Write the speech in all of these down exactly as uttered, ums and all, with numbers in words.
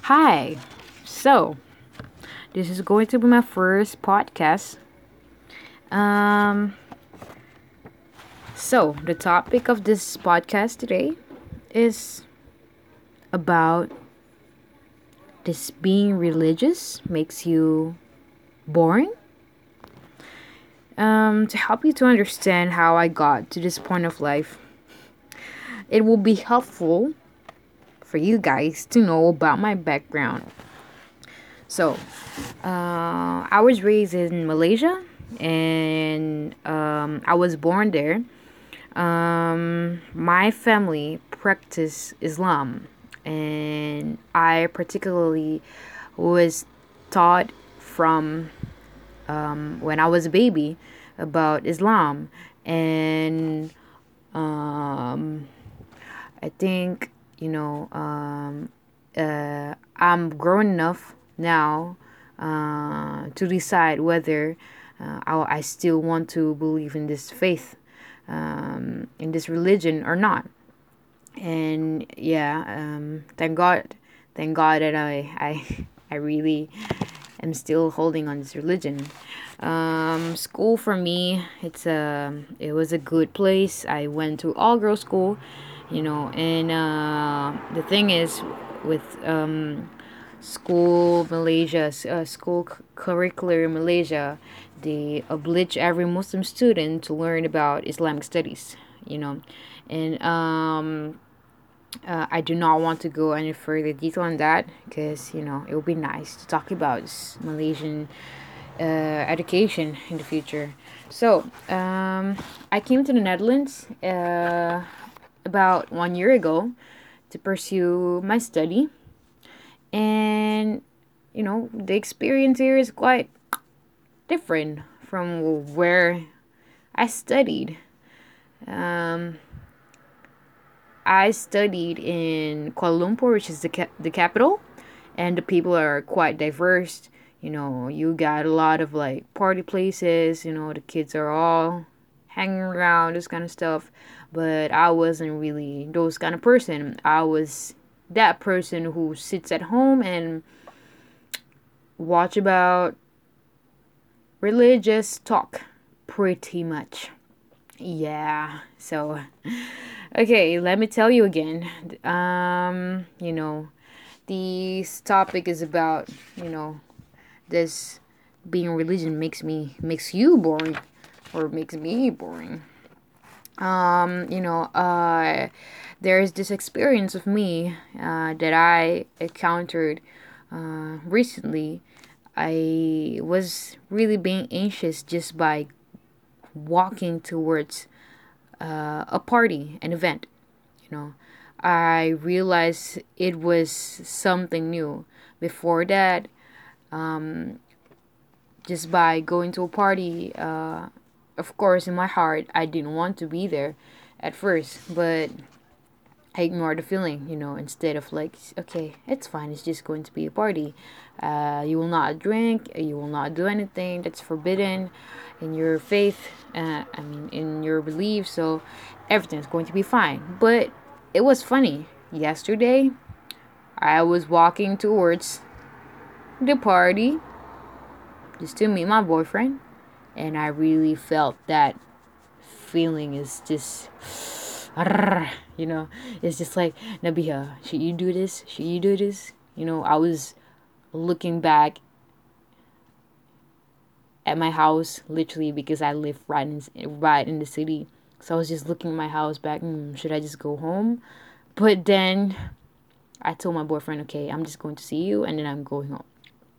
Hi. So, this is going to be my first podcast. Um, so the topic of this podcast today is about this being religious makes you boring. Um, to help you to understand how I got to this point of life, it will be helpful for you guys to know about my background. So, uh, I was raised in Malaysia and um, I was born there. Um, my family practice Islam, and I particularly was taught from um, when I was a baby about Islam, and um, I think you know um, uh, I'm grown enough now uh, to decide whether uh, I, I still want to believe in this faith, um, in this religion or not. And yeah, um, thank God, thank God that I I I really am still holding on this religion. Um, school for me, it's a it was a good place. I went to all girls school, you know, and uh, the thing is with um, school Malaysia, uh, school c- curricular in Malaysia, they oblige every Muslim student to learn about Islamic studies, you know, and um, uh, I do not want to go any further detail on that because you know it would be nice to talk about s- Malaysian uh, education in the future. So um, I came to the Netherlands uh, about one year ago to pursue my study, and you know the experience here is quite different from where I studied. Um, I studied in Kuala Lumpur, which is the ca- the capital, and the people are quite diverse. You know, you got a lot of like party places. You know, the kids are all hanging around, this kind of stuff. But I wasn't really those kind of person. I was that person who sits at home and watch about religious talk, pretty much. Yeah. So, okay, let me tell you again. Um, you know, this topic is about, you know, this being religion makes me makes you boring or makes me boring. Um, you know, uh there's this experience of me uh that I encountered uh recently. I was really being anxious just by walking towards uh, a party, an event. You know, I realized it was something new. Before that, um, just by going to a party, uh, of course, in my heart, I didn't want to be there at first, but I ignored the feeling, you know, instead of like, okay, it's fine, it's just going to be a party. Uh, you will not drink, you will not do anything that's forbidden in your faith, uh, I mean, in your belief, so everything's going to be fine. But it was funny. Yesterday, I was walking towards the party just to meet my boyfriend, and I really felt that feeling is just you know, it's just like, Nabiha, should you do this? Should you do this? You know, I was looking back at my house literally because I live right in right in the city. So I was just looking at my house back. Mm, should I just go home? But then I told my boyfriend, okay, I'm just going to see you, and then I'm going home.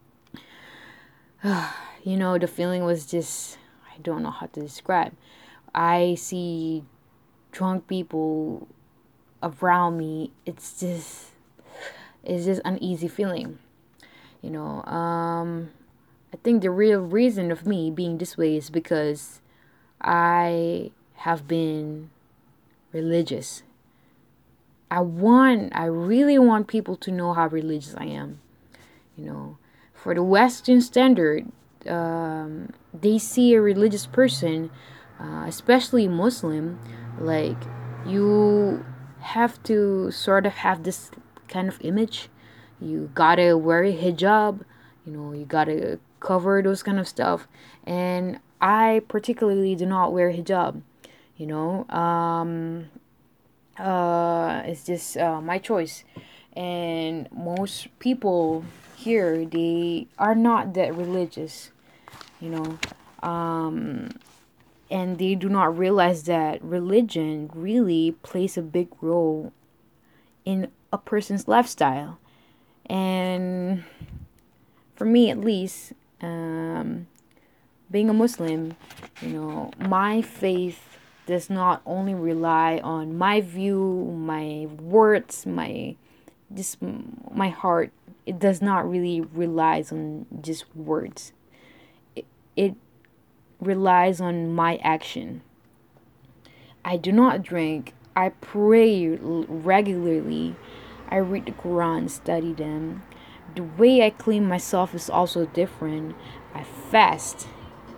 You know, the feeling was just, I don't know how to describe. I see drunk people around me. It's just it's just an uneasy feeling, you know. um I think the real reason of me being this way is because I have been religious. I want i really want people to know how religious I am, you know. For the Western standard, um they see a religious person, uh, especially Muslim, like, you have to sort of have this kind of image, You gotta wear a hijab, you know, you gotta cover those kind of stuff. And I particularly do not wear hijab, you know. Um, uh, it's just uh, my choice. And most people here, they are not that religious, you know. Um, and they do not realize that religion really plays a big role in a person's lifestyle. And for me, at least, um, being a Muslim, you know, my faith does not only rely on my view, my words, my just my heart. It does not really relies on just words. It, it relies on my action. I do not drink. I pray regularly. I read the Quran, study them. The way I clean myself is also different. I fast.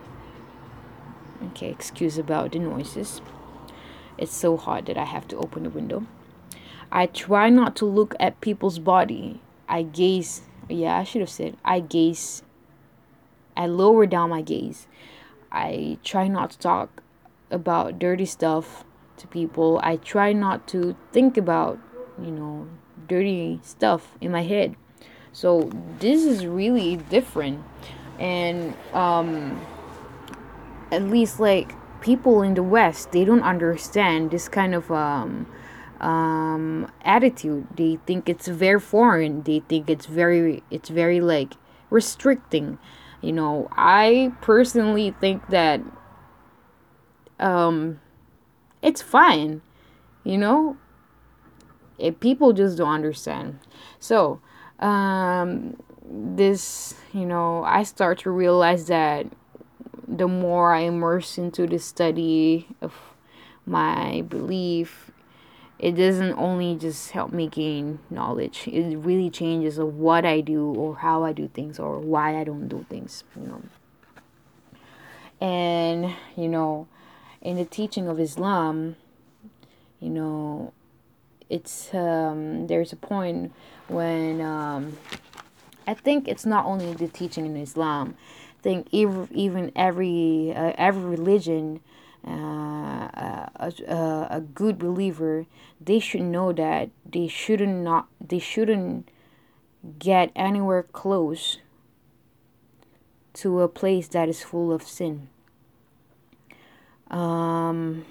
Okay, excuse about the noises. It's so hot that I have to open the window. I try not to look at people's body. I gaze. Yeah, I should have said I gaze. I lower down my gaze. I try not to talk about dirty stuff to people. I try not to think about, you know, dirty stuff in my head. So this is really different. And um at least like people in the West, they don't understand this kind of um um attitude. They think it's very foreign. They think it's very it's very like restricting. You know, I personally think that um it's fine, you know, if people just don't understand. So um this, you know, I start to realize that the more I immerse into the study of my belief, it doesn't only just help me gain knowledge. It really changes of what I do or how I do things or why I don't do things, you know. And, you know, in the teaching of Islam, you know, it's um there's a point when um I think it's not only the teaching in Islam. I think even even every uh, every religion, uh, uh, a, a, a good believer, they should know that they shouldn't not they shouldn't get anywhere close to a place that is full of sin. Um,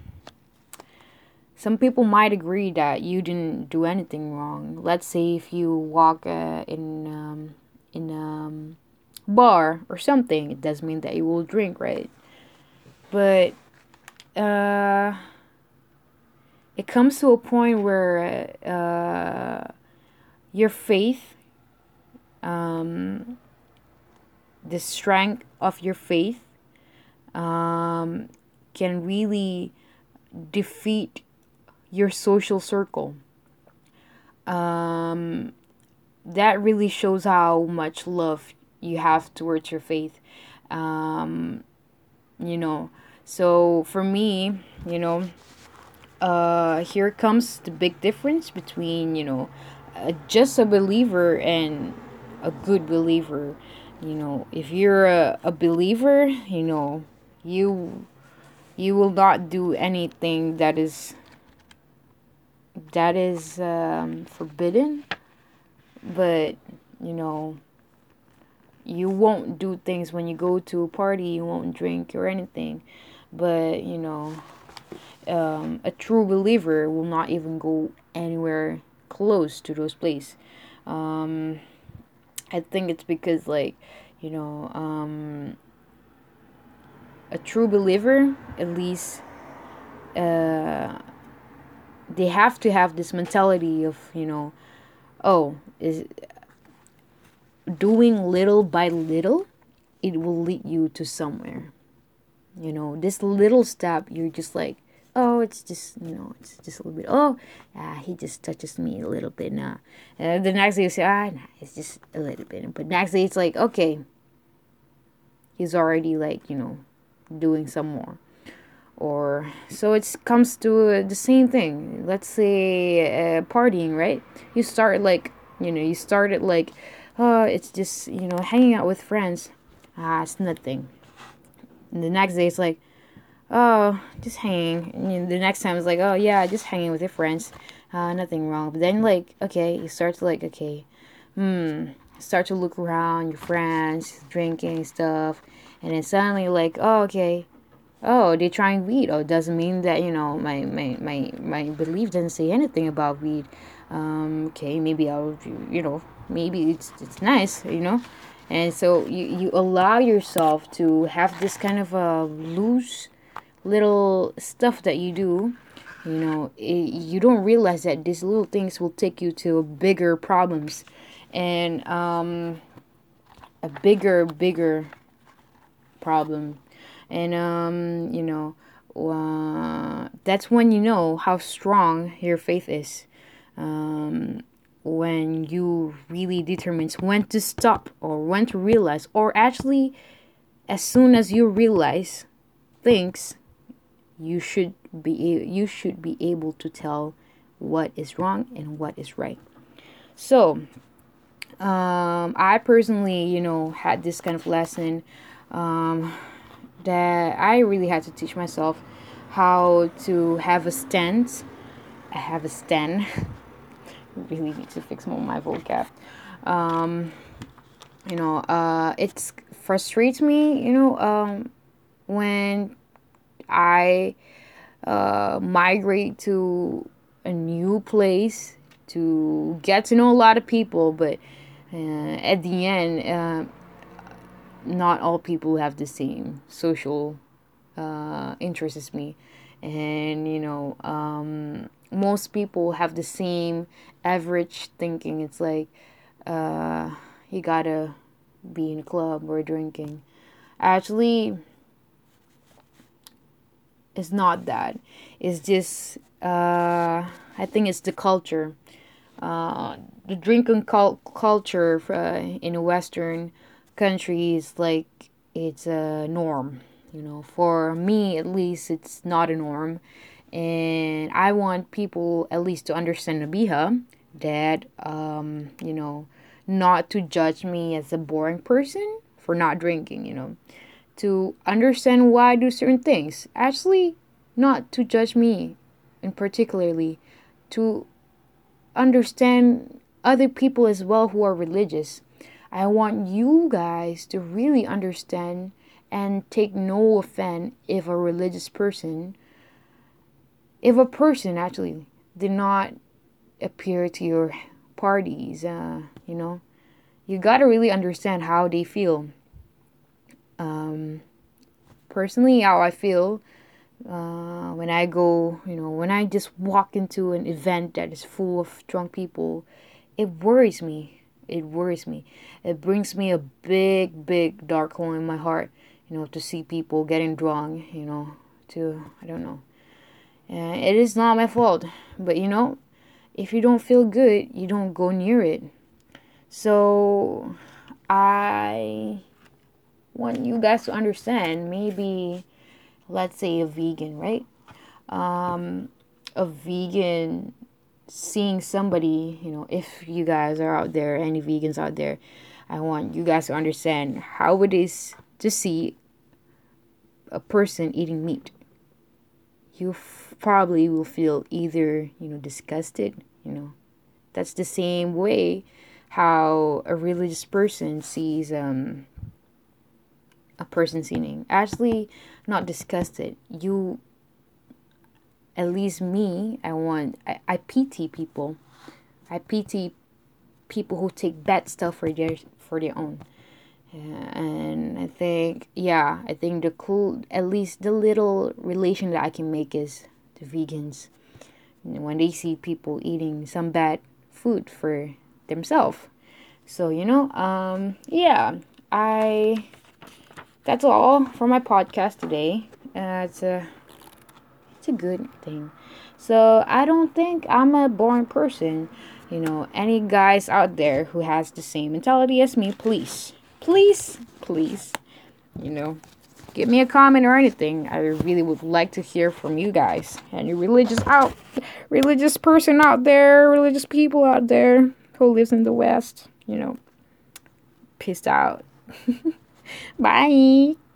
some people might agree that you didn't do anything wrong. Let's say if you walk uh, in um, in um, bar or something, it doesn't mean that you will drink, right? But uh, it comes to a point where uh, your faith, um, the strength of your faith, um, can really defeat your social circle. Um, that really shows how much love you have towards your faith. Um, you know, so for me, you know, uh, here comes the big difference between, you know, uh, just a believer and a good believer. You know, if you're a, a believer, you know, you you will not do anything that is that is um, forbidden, but you know, you won't do things when you go to a party. You won't drink or anything, but you know, um, a true believer will not even go anywhere close to those places. um, I think it's because, like, you know, um, a true believer, at least, uh, they have to have this mentality of, you know, oh, is doing little by little, it will lead you to somewhere. You know, this little step, you're just like, oh, it's just, you know, it's just a little bit. Oh, ah, he just touches me a little bit now. And the next day you say, ah, nah, it's just a little bit. But next day it's like, okay, he's already like, you know, doing some more. Or so it comes to uh, the same thing. Let's say uh, partying, right? You start like You know, you started like, oh, it's just, you know, hanging out with friends. Ah, it's nothing. And the next day it's like, oh, just hanging. And you know, the next time it's like, oh yeah, just hanging with your friends. Uh, nothing wrong. But then like, okay, you start to like, okay, hmm, start to look around your friends, drinking stuff, and then suddenly like, oh okay, oh they're trying weed. Oh, it doesn't mean that you know my my my my belief doesn't say anything about weed. Um, okay, maybe I'll you know maybe it's it's nice, you know. And so you, you allow yourself to have this kind of a loose little stuff that you do, you know, it, you don't realize that these little things will take you to bigger problems and um, a bigger, bigger problem. And, um, you know, uh, that's when you know how strong your faith is. Um, when you really determines when to stop or when to realize, or actually, as soon as you realize things, you should be you should be able to tell what is wrong and what is right. So um, I personally, you know, had this kind of lesson um, that I really had to teach myself how to have a stand. I have a stand. Really need to fix more of my vocab. Um, you know, uh, it frustrates me. You know, um, when I uh, migrate to a new place to get to know a lot of people, but uh, at the end, uh, not all people have the same social uh, interests as me. And, you know, um, most people have the same average thinking. It's like, uh, you gotta be in a club or drinking. Actually, it's not that. It's just, uh, I think it's the culture. Uh, the drinking cul- culture uh, in Western countries, like, it's a norm. You know, for me at least, it's not a norm. And I want people at least to understand Nabiha that, um, you know, not to judge me as a boring person for not drinking, you know, to understand why I do certain things. Actually, not to judge me in particularly, to understand other people as well who are religious. I want you guys to really understand and take no offense if a religious person, if a person actually did not appear to your parties, uh, you know, you gotta really understand how they feel. Um, personally, how I feel uh, when I go, you know, when I just walk into an event that is full of drunk people, it worries me. It worries me. It brings me a big, big dark hole in my heart, you know, to see people getting drunk, you know, to, I don't know. Uh, it is not my fault, but you know, if you don't feel good, you don't go near it. So, I want you guys to understand, maybe, let's say a vegan, right? Um, a vegan seeing somebody, you know, if you guys are out there, any vegans out there, I want you guys to understand how it is to see a person eating meat. You f- probably will feel either, you know, disgusted, you know. That's the same way how a religious person sees um a person's eating. Actually, not disgusted. You, at least me, I want, I, I pity people. I pity people who take bad stuff for their for their own. Yeah, and I think, yeah, I think the cool, at least the little relation that I can make is the vegans. When they see people eating some bad food for themselves. So, you know, um, yeah, I, that's all for my podcast today. Uh, it's a, it's a good thing. So I don't think I'm a boring person. You know, any guys out there who has the same mentality as me, please, please, please, you know, give me a comment or anything. I really would like to hear from you guys. Any religious out, religious person out there, religious people out there, who lives in the West, you know, peace out. Bye.